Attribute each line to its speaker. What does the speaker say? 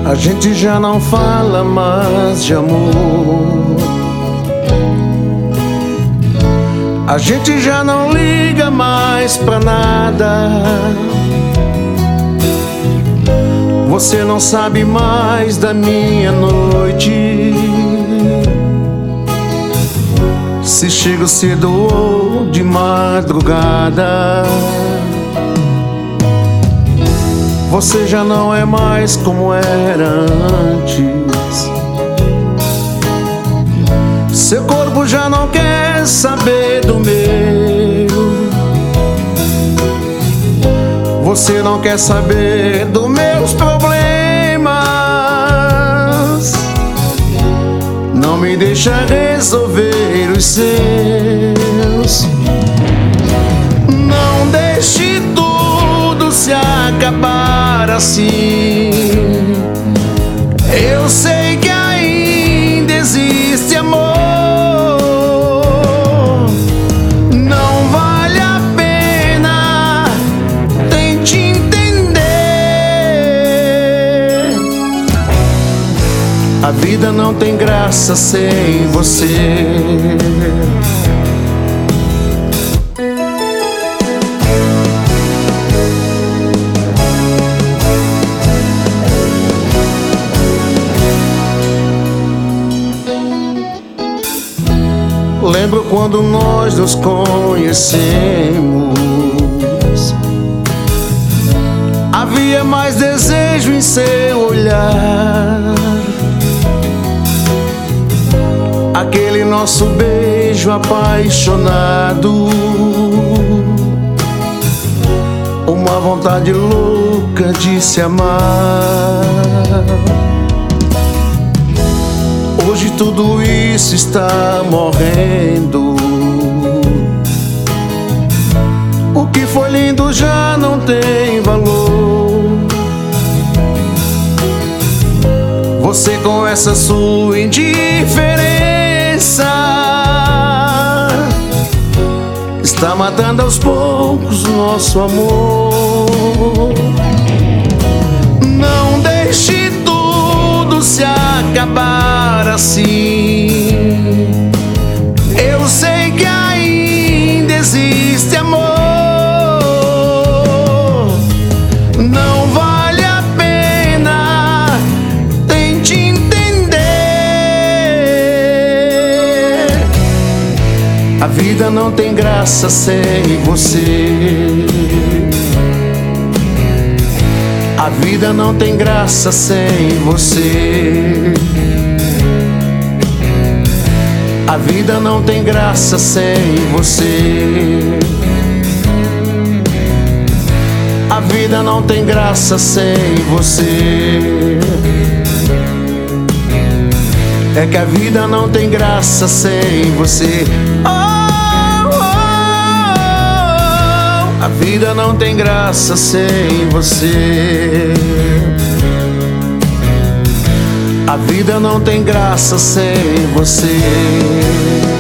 Speaker 1: A gente já não fala mais de amor. A gente já não liga mais pra nada. Você não sabe mais da minha noite, se chego cedo ou de madrugada. Você já não é mais como era antes. Seu corpo já não quer saber do meu. Você não quer saber dos meus problemas. Não me deixa resolver os seus. Não deixe tudo se acabar assim. Eu sei que ainda existe amor. Não vale a pena, tente entender. A vida não tem graça sem você. Lembro quando nós nos conhecemos. Havia mais desejo em seu olhar. Aquele nosso beijo apaixonado, uma vontade louca de se amar. Hoje tudo isso está morrendo. O que foi lindo já não tem valor. Você com essa sua indiferença está matando aos poucos o nosso amor. Não deixe tudo se acabar assim. Eu sei que ainda existe amor. Não vale a pena, tente entender. A vida não tem graça sem você. A vida não tem graça sem você. A vida não tem graça sem você. A vida não tem graça sem você. É que a vida não tem graça sem você. A vida não tem graça sem você. A vida não tem graça sem você.